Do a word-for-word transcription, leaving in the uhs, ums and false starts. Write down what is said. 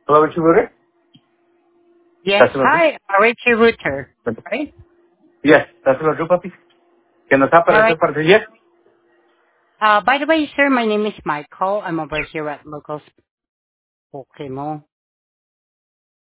Hello, Richie Rooter? Yes, That's what hi, uh, Richie Rooter, right? Yes, that's what you, papi. Que nos All aparece right. para yes. Uh, by the way, sir, my name is Michael. I'm over here at Local Pokemon.